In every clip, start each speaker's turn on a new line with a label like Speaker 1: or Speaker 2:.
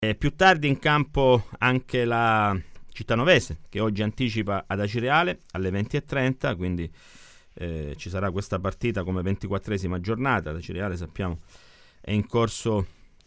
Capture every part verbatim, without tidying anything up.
Speaker 1: E più tardi in campo anche la Cittanovese, che oggi anticipa ad Acireale alle venti e trenta, quindi eh, ci sarà questa partita come ventiquattresima giornata. Ad Acireale, sappiamo, è in corso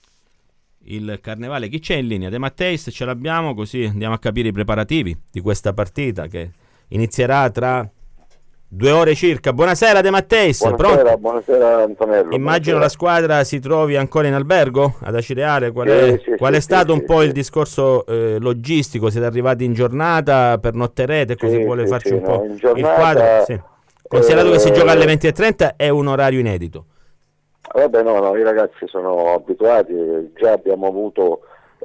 Speaker 1: il carnevale. Chi c'è in linea? De Matteis, ce l'abbiamo, così andiamo a capire i preparativi di questa partita che inizierà tra due ore circa. Buonasera De Matteis.
Speaker 2: Buonasera,
Speaker 1: Pronto?
Speaker 2: buonasera Antonello.
Speaker 1: Immagino
Speaker 2: buonasera.
Speaker 1: La squadra si trovi ancora in albergo ad Acireale. Qual è,
Speaker 2: Sì, sì,
Speaker 1: qual
Speaker 2: sì,
Speaker 1: è stato
Speaker 2: sì,
Speaker 1: un po'
Speaker 2: sì.
Speaker 1: il discorso eh, logistico? Siete arrivati in giornata, pernotterete? Così
Speaker 2: Sì,
Speaker 1: vuole
Speaker 2: sì,
Speaker 1: farci
Speaker 2: sì,
Speaker 1: un po'
Speaker 2: no, in
Speaker 1: il quadro?
Speaker 2: giornata,
Speaker 1: Sì. Considerato che si gioca alle
Speaker 2: eh,
Speaker 1: venti e trenta, è un orario inedito.
Speaker 2: Vabbè, no, no, i ragazzi sono abituati, già abbiamo avuto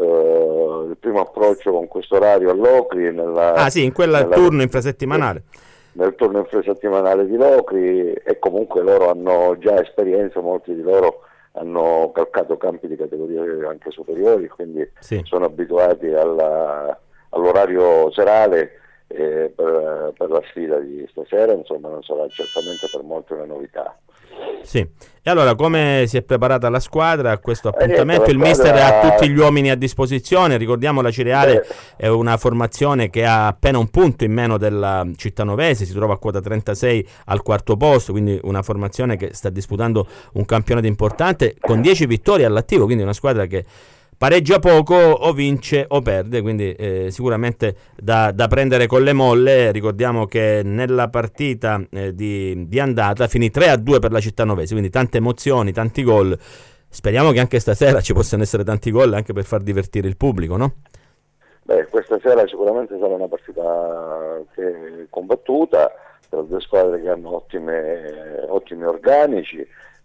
Speaker 2: eh, il primo approccio con questo orario all'Ocri nella,
Speaker 1: Ah sì, in quel
Speaker 2: nella-
Speaker 1: turno infrasettimanale.
Speaker 2: nel turno infrasettimanale di Locri, e comunque loro hanno già esperienza, molti di loro hanno calcato campi di categorie anche superiori, quindi
Speaker 1: Sì.
Speaker 2: sono abituati alla- all'orario serale. Eh, per, per la sfida di stasera, insomma, non sarà certamente per molti una novità.
Speaker 1: Sì. E allora come si è preparata la squadra a questo
Speaker 2: Eh, niente,
Speaker 1: appuntamento?
Speaker 2: la
Speaker 1: Il mister ha
Speaker 2: squadra,
Speaker 1: tutti gli uomini a disposizione. Ricordiamo, la Cireale
Speaker 2: beh,
Speaker 1: è una formazione che ha appena un punto in meno della Cittanovese, si trova a quota trentasei al quarto posto, quindi una formazione che sta disputando un campionato importante con dieci vittorie all'attivo, quindi una squadra che pareggia poco, o vince o perde, quindi eh, sicuramente da, da prendere con le molle. Ricordiamo che nella partita eh, di, di andata finì tre a due per la Cittanovese, quindi tante emozioni, tanti gol. Speriamo che anche stasera ci possano essere tanti gol, anche per far divertire il pubblico, no?
Speaker 2: beh, questa sera sicuramente sarà una partita che combattuta per due squadre che hanno ottime, ottimi organici,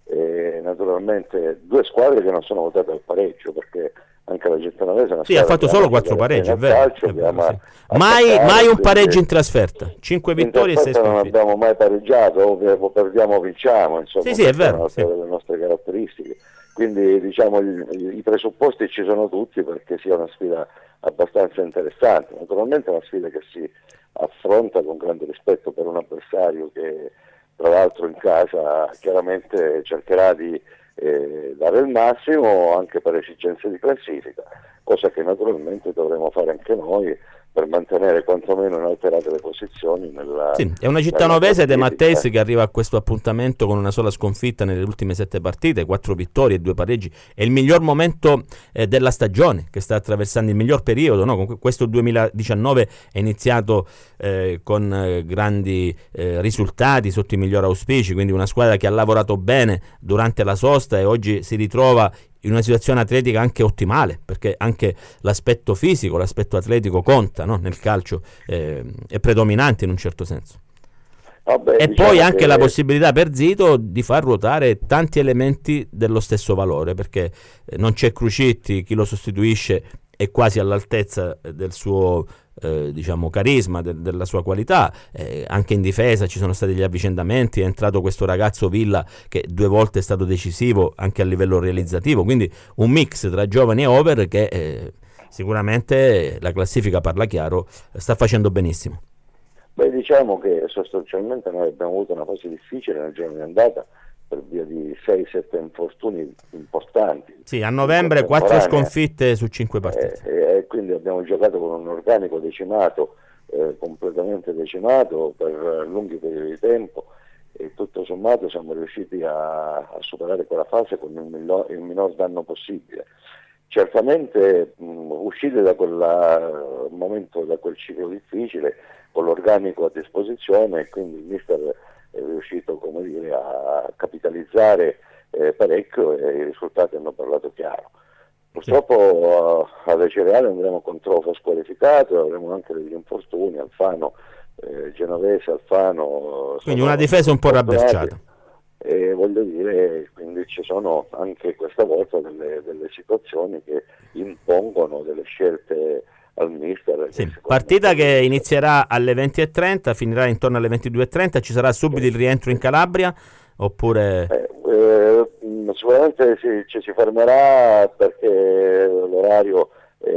Speaker 2: e naturalmente due squadre che non sono votate al pareggio, perché anche la Cittanovese è una
Speaker 1: Sì, ha
Speaker 2: squadra
Speaker 1: fatto
Speaker 2: che ama
Speaker 1: solo quattro
Speaker 2: giocare
Speaker 1: pareggi,
Speaker 2: bene
Speaker 1: è
Speaker 2: a
Speaker 1: vero,
Speaker 2: calcio,
Speaker 1: è
Speaker 2: che
Speaker 1: vero,
Speaker 2: ama
Speaker 1: sì. Mai,
Speaker 2: attaccare,
Speaker 1: mai un
Speaker 2: quindi
Speaker 1: pareggio in trasferta, cinque
Speaker 2: in
Speaker 1: vittorie e sei
Speaker 2: trasferta non
Speaker 1: sconfitte.
Speaker 2: abbiamo mai pareggiato, o perdiamo o vinciamo,
Speaker 1: Sì,
Speaker 2: insomma,
Speaker 1: sì, è
Speaker 2: questa è
Speaker 1: vero,
Speaker 2: un'altra
Speaker 1: sì.
Speaker 2: delle nostre caratteristiche. Quindi diciamo i, i presupposti ci sono tutti perché sia una sfida abbastanza interessante. Naturalmente è una sfida che si affronta con grande rispetto per un avversario che tra l'altro in casa chiaramente cercherà di eh, dare il massimo anche per esigenze di classifica, cosa che naturalmente dovremo fare anche noi per mantenere quantomeno inalterate le posizioni nella,
Speaker 1: Sì, è una
Speaker 2: nella
Speaker 1: Cittanovese De Matteis
Speaker 2: classifica.
Speaker 1: che arriva a questo appuntamento con una sola sconfitta nelle ultime sette partite, quattro vittorie e due pareggi. È il miglior momento eh, della stagione, che sta attraversando il miglior periodo, no? Con questo duemiladiciannove è iniziato eh, con eh, grandi eh, risultati, sotto i migliori auspici, quindi una squadra che ha lavorato bene durante la sosta e oggi si ritrova in una situazione atletica anche ottimale, perché anche l'aspetto fisico, l'aspetto atletico conta, no? Nel calcio eh, è predominante in un certo senso.
Speaker 2: Vabbè,
Speaker 1: E poi
Speaker 2: diciamo
Speaker 1: anche la
Speaker 2: che
Speaker 1: possibilità per Zito di far ruotare tanti elementi dello stesso valore, perché eh, non c'è Crucitti, chi lo sostituisce è quasi all'altezza del suo eh, diciamo carisma, de- della sua qualità. Eh, anche in difesa ci sono stati gli avvicendamenti, è entrato questo ragazzo Villa che due volte è stato decisivo anche a livello realizzativo, quindi un mix tra giovani e over che eh, sicuramente, la classifica parla chiaro, sta facendo benissimo.
Speaker 2: Beh, diciamo che sostanzialmente noi abbiamo avuto una fase difficile nel giorno di andata per via di sei sette infortuni importanti
Speaker 1: Sì, a
Speaker 2: in
Speaker 1: novembre quattro
Speaker 2: contemporanea,
Speaker 1: sconfitte su cinque
Speaker 2: eh,
Speaker 1: partite.
Speaker 2: e, e quindi abbiamo giocato con un organico decimato, eh, completamente decimato per eh, lunghi periodi di tempo, e tutto sommato siamo riusciti a, a superare quella fase con il minor, il minor danno possibile. Certamente mh, uscite da quel uh, momento, da quel ciclo difficile, con l'organico a disposizione, e quindi il mister è riuscito, come dire, a capitalizzare eh, parecchio, e i risultati hanno parlato chiaro.
Speaker 1: Sì.
Speaker 2: Purtroppo uh, ad Acireale andremo con trofeo squalificato, avremo anche degli infortuni, Alfano, eh, Genovese, Alfano
Speaker 1: Quindi una
Speaker 2: sono,
Speaker 1: difesa
Speaker 2: sono
Speaker 1: un po'
Speaker 2: infortunati.
Speaker 1: rabberciata.
Speaker 2: E voglio dire, quindi ci sono anche questa volta delle, delle situazioni che impongono delle scelte al mister, che
Speaker 1: Sì.
Speaker 2: sicuramente
Speaker 1: Partita
Speaker 2: lui
Speaker 1: che
Speaker 2: non sa.
Speaker 1: inizierà alle venti e trenta, finirà intorno alle ventidue e trenta. Ci sarà subito
Speaker 2: Sì,
Speaker 1: il rientro in
Speaker 2: sì.
Speaker 1: Calabria oppure...
Speaker 2: Eh, eh, mh, sicuramente si, ci si fermerà perché l'orario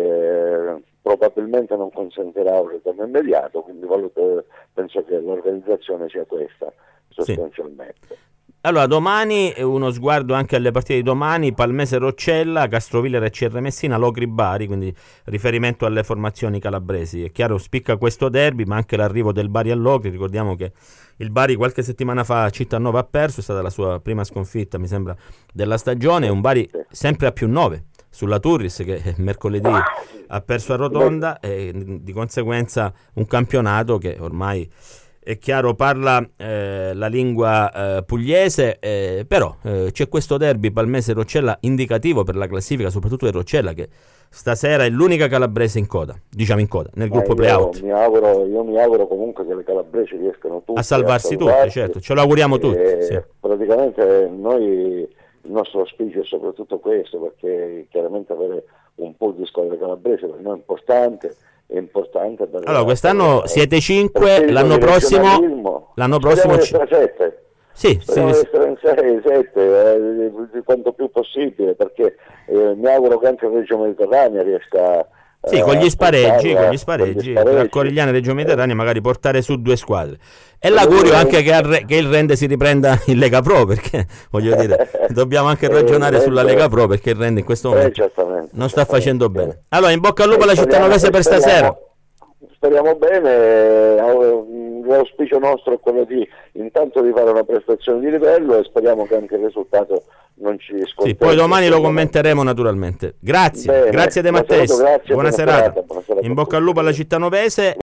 Speaker 2: eh, probabilmente non consentirà un ritorno immediato, quindi valuto, penso che l'organizzazione sia questa
Speaker 1: Sì.
Speaker 2: sostanzialmente.
Speaker 1: Allora, domani uno sguardo anche alle partite di domani: Palmese Roccella, Castrovillera e C R Messina, Locri Bari, quindi riferimento alle formazioni calabresi. È chiaro, spicca questo derby, ma anche l'arrivo del Bari a Locri. Ricordiamo che il Bari qualche settimana fa a Cittanova ha perso, è stata la sua prima sconfitta, mi sembra, della stagione. Un Bari sempre a più nove sulla Turris, che mercoledì ha perso a Rotonda, e di conseguenza un campionato che ormai, è chiaro, parla eh, la lingua eh, pugliese, eh, però eh, c'è questo derby Palmese-Roccella indicativo per la classifica, soprattutto del Roccella, che stasera è l'unica calabrese in coda, diciamo in coda, nel gruppo
Speaker 2: eh,
Speaker 1: play-out.
Speaker 2: Mi auguro, io mi auguro comunque che le calabresi riescano tutte
Speaker 1: a salvarsi,
Speaker 2: a salvarsi
Speaker 1: tutte, certo, ce lo auguriamo tutti.
Speaker 2: Eh,
Speaker 1: sì.
Speaker 2: Praticamente noi, il nostro auspicio è soprattutto questo, perché chiaramente avere un pool di squadre calabresi per noi è importante. È importante per
Speaker 1: allora quest'anno
Speaker 2: per,
Speaker 1: siete cinque, l'anno prossimo l'anno prossimo
Speaker 2: ci... sette.
Speaker 1: Sì,
Speaker 2: speriamo
Speaker 1: sì,
Speaker 2: di essere in sei sette eh, di quanto più possibile, perché eh, mi auguro che anche il Reggio Mediterranea riesca eh,
Speaker 1: sì, con gli spareggi, con gli spareggi,
Speaker 2: con gli spareggi.
Speaker 1: tra Corigliano e Reggio Mediterranea, magari portare su due squadre. E l'augurio anche che, al, che il Rende si riprenda in Lega Pro, perché voglio dire, dobbiamo anche ragionare sulla Lega Pro, perché il Rende in questo momento
Speaker 2: eh,
Speaker 1: non sta facendo bene. Allora, in bocca al lupo alla Cittanovese per
Speaker 2: speriamo,
Speaker 1: stasera.
Speaker 2: Speriamo bene, l'auspicio nostro è quello di intanto di fare una prestazione di livello, e speriamo che anche il risultato non ci scontenti.
Speaker 1: Sì, poi domani lo commenteremo naturalmente. Grazie,
Speaker 2: Bene,
Speaker 1: grazie De Matteis,
Speaker 2: saluto, grazie,
Speaker 1: buona,
Speaker 2: buona
Speaker 1: serata.
Speaker 2: serata, buona serata.
Speaker 1: In bocca al lupo alla Cittanovese.